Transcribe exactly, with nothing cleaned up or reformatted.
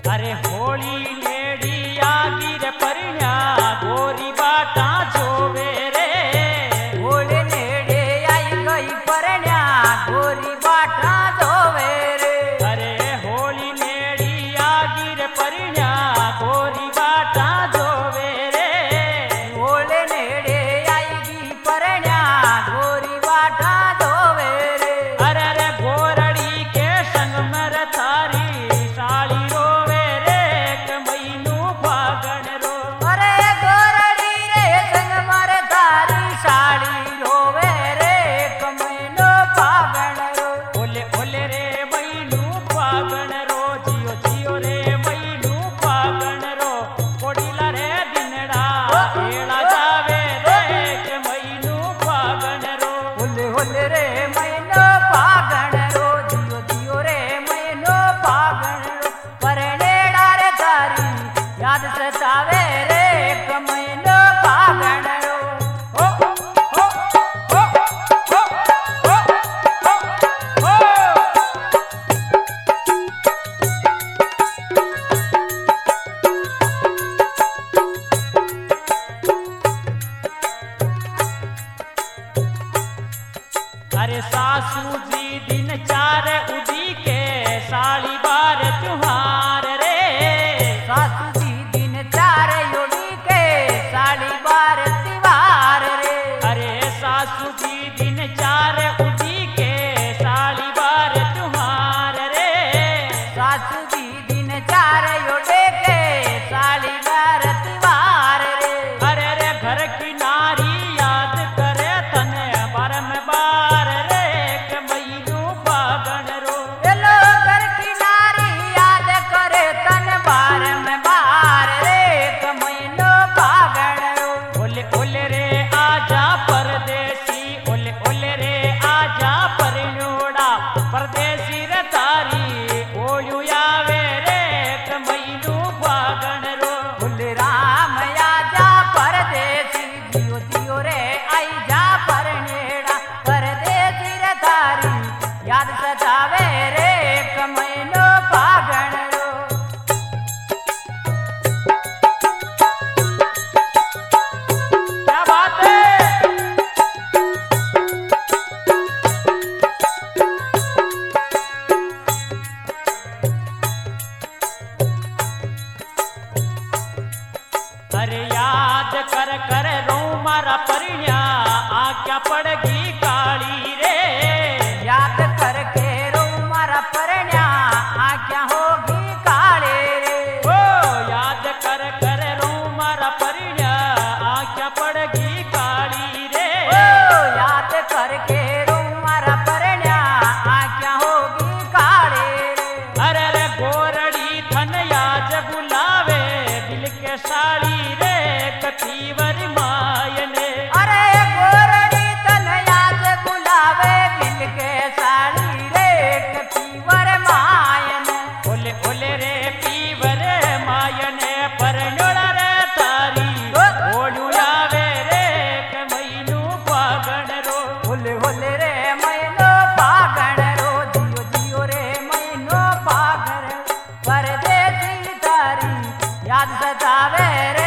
अरे होली नेड़ी आगी रे परिण्या गोरी बाटा जोवे रे। होली नेड़े आई गई परिण्या गोरी बाटा जोवे रे। अरे होली नेड़ी आगी रे परिण्या गोरी बाटा जोवे रे। होली नेड़े आईगी परिण्या गोरी बाटा जोवे रे। अरे रे गोरड़ी के संग में रे थारी साली रोवे रे के महीनू फागण रो। अरे गोरड़ी रे संग मारे थारी साड़ी रोवे रे कमैनो फागण रो। ओले ओले रे महीनू फागण रो जियो जियो रे महीनू फागण रो। कोडीला रे दिनड़ा एड़ा जावे रे के महीनू फागण रो। होले होले रे मैनो फागण रो जियो जियो रे मैनो फागण रो। परनेड़ा रे तारी याद सतावे रे कमैनो फागण रो। ओ ओ ओ ओ ओ ओ अरे सासू जी दिन चार उदी के साली बार त्योहार रे। सासू जी दिन चार योगी के साड़ी बार तिवार रे। अरे सासू जी दिन चार उदी के साली बार त्योहार रे। सासू जी दिन चार योगे के साड़ी बार तिवार रे। अरे रे घर की नारी याद करे तने बार में बार रे के महीनू फागण रो। ये लोगर की नारी याद करे तन बार में बार रे कमैनो फागण रो। ओले ओले रे आजा परदेसी ओले ओले रे आजा परिणोड़ा परदेसी रे तारी ओयू आवे रे के महीनू फागण रो। बोले राम आजा परदेसी जियो जियो रे आई जा परनेड़ा परदेसी रे तारी याद सतावे रे कमैनो फागण रो। क्या बात है। अरे याद कर कर रो मारा परिण्या आज्ञा पड़गी काली रे। याद करके रो मारा परण्या आज्ञा होगी काले रे। ओ याद कर कर रो मारा परिण्या आज्ञा पड़गी काली रे। ओ याद करके रो मारा परण्या आज्ञा होगी काले रे। अरे रे गोरड़ी थन याज बुलावे दिल के साड़ी रे कतीवर मायने। अरे गोरड़ी तन याद बुलावे बिल के साड़ी रे कतीवर मायन। ओले ओले रे पीवर मायने परनोड़ा रे तारी ओलू आवे रे के महीनू फागण रो। होले होले रे मैनो फागण रो जियो जियो रे मैनो फागण परदेसी तारी याद सतावे